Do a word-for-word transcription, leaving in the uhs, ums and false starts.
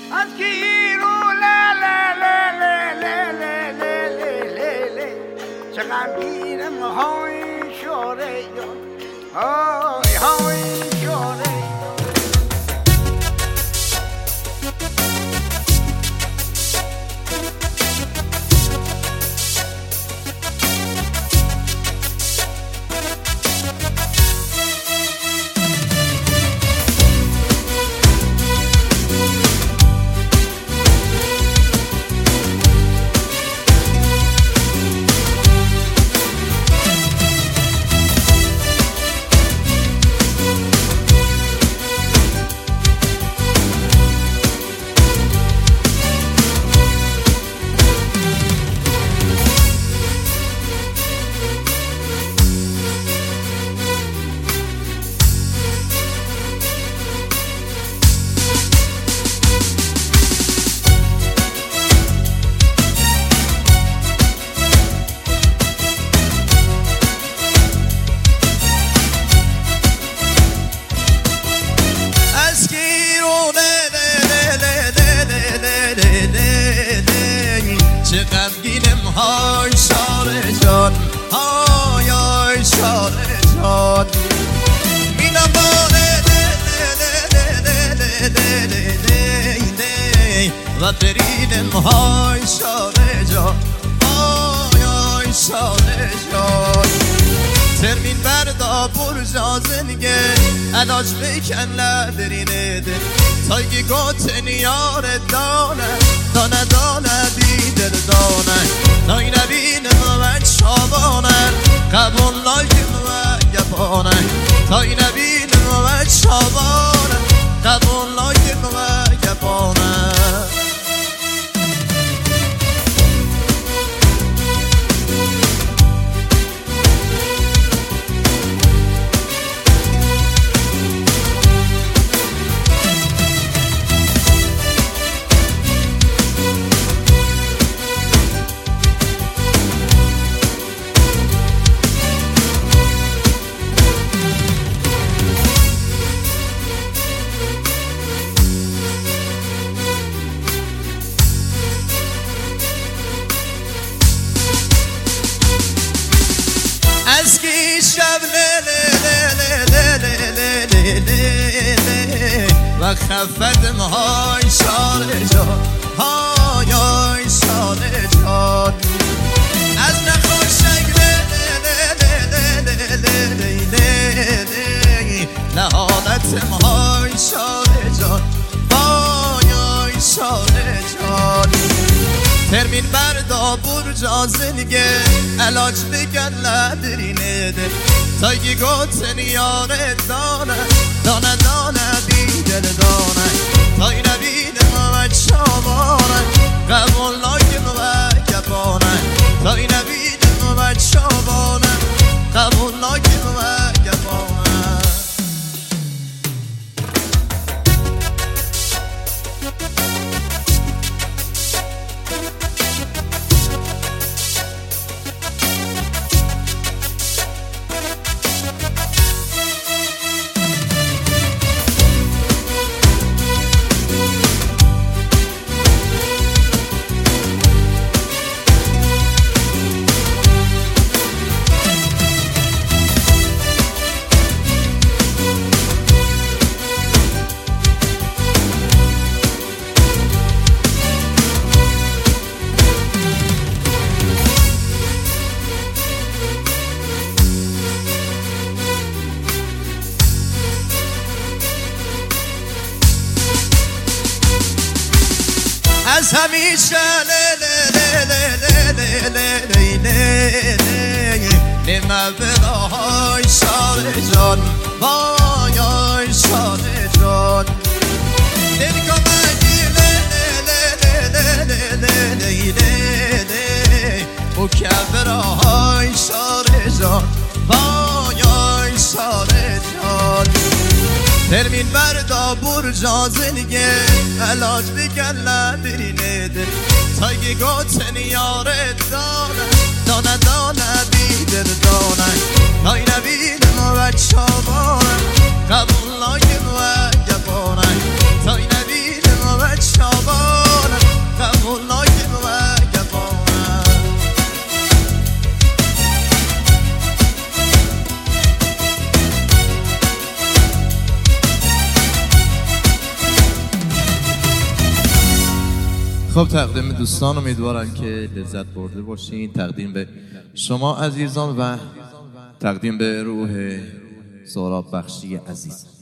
از گیرو له له له له له له له له له له چه غمگینم های شوره های های شوره چه غمگینم های شاره جان های های شاره جان مینم باره و برینم های شاره جان های های شاره جان ترمین بردا برجا زنگه علاج بکن لبرینه ده تایگی گوتن یار دانه دانه دانه بیدر دانه نای نبینم و شابانه قبول نایم و گپانه تای نبینم و شابانه قبول نایم و گپانه از کی شب له له له له له له له له و خفتم های شاره جان های های شاره جان از نخوشک له له له له له له له له لحالتم های شاره جان های های شاره جان ترمین بردا برجا زنگه علاج بکن لدرینه ده تایگی گوتن یاره دانه دانه دانه بیدل دانه تای نبینم و شابانه قبول نایم و گپانه تای نبینم و شابانه قبول نایم و گپانه از همیشه له له له له له له له له نمه بلاهای شاره جان وای های شاره جان دلگامگی له له له له له له له له او کبراهای شاره جان وای های شاره جان ترمین بردا برجا زنگه علاج بکن لبرینه ده تایگی گوتن یاره دانه دانه دانه بیدر دانه نای نبینم و شابانه قبول نایم و گپانه تای نبینم و شابانه خب تقدیم دوستان، امیدوارم که لذت برده باشین. تقدیم به شما عزیزان و تقدیم به روح سهراب بخشی عزیز.